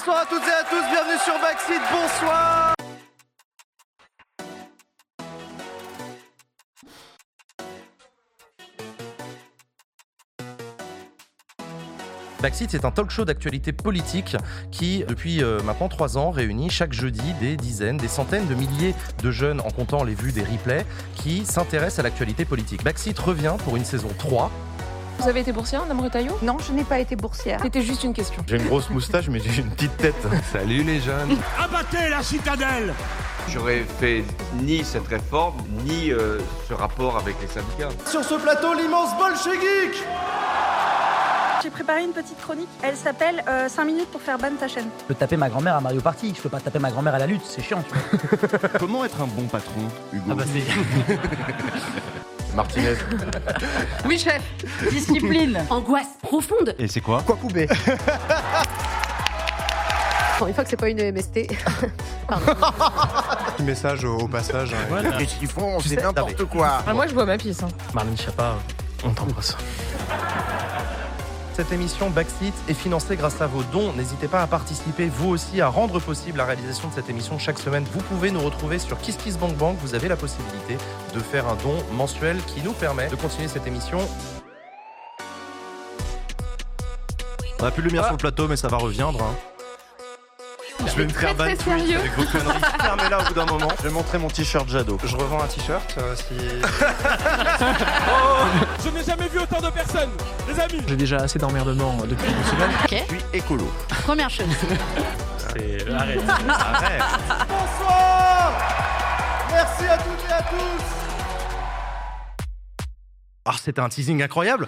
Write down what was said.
Bonsoir à toutes et à tous, bienvenue sur Backseat, bonsoir. Backseat, c'est un talk show d'actualité politique qui, depuis maintenant 3 ans, réunit chaque jeudi des dizaines, des centaines de milliers de jeunes, en comptant les vues des replays, qui s'intéressent à l'actualité politique. Backseat revient pour une saison 3. Vous avez été boursière, Madame Retailleau ? Non, je n'ai pas été boursière. C'était juste une question. J'ai une grosse moustache, mais j'ai une petite tête. Salut les jeunes. Abattez la citadelle. J'aurais fait ni cette réforme, ni ce rapport avec les syndicats. Sur ce plateau, l'immense bolchevique. J'ai préparé une petite chronique, elle s'appelle 5 minutes pour faire ban ta chaîne. Je peux taper ma grand-mère à Mario Party, je peux pas taper ma grand-mère à la lutte, c'est chiant, tu vois. Comment être un bon patron, Hugo? Ah bah c'est... Martinez. Oui, chef. Discipline. Angoisse profonde. Et c'est quoi? Quoi couper? Bon, une fois que c'est pas une MST. Pardon. Petit message au passage. Voilà. Qu'est-ce qu'ils font? C'est n'importe quoi. Ah, moi, je bois ma pisse. Marlène Schiappa, on t'embrasse. Cette émission Backseat est financée grâce à vos dons. N'hésitez pas à participer, vous aussi, à rendre possible la réalisation de cette émission chaque semaine. Vous pouvez nous retrouver sur KissKissBankBank. Vous avez la possibilité de faire un don mensuel qui nous permet de continuer cette émission. On n'a plus de lumière sur le plateau, mais ça va reviendre. Je vais me faire ban Twitch sérieux. avec vos conneries. Fermez-la au bout d'un moment. Je vais montrer mon t-shirt Jado. Je revends un t-shirt si... Je n'ai jamais vu autant de personnes, les amis. J'ai déjà assez d'emmerdements depuis une semaine. Ok. Je suis écolo. Première chose. Arrête. Arrête. Bonsoir. Merci à toutes et à tous. Ah, c'était un teasing incroyable.